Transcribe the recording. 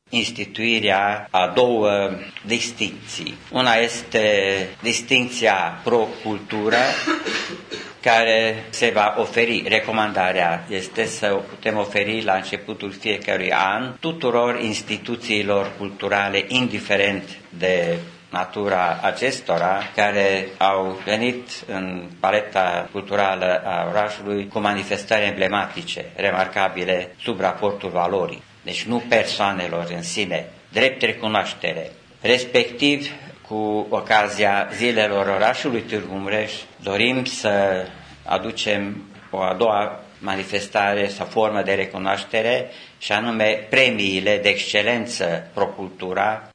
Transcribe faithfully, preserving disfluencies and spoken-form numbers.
instituirea a două distincții. Una este distincția pro-cultură, care se va oferi. Recomandarea este să o putem oferi la începutul fiecărui an tuturor instituțiilor culturale, indiferent de natura acestora, care au venit în paleta culturală a orașului cu manifestări emblematice, remarcabile sub raportul valorii. Deci nu persoanelor în sine, drept recunoaștere. Respectiv, cu ocazia zilelor orașului Târgu Mureș, dorim să aducem o a doua manifestare sau formă de recunoaștere, și anume premiile de excelență pro cultura,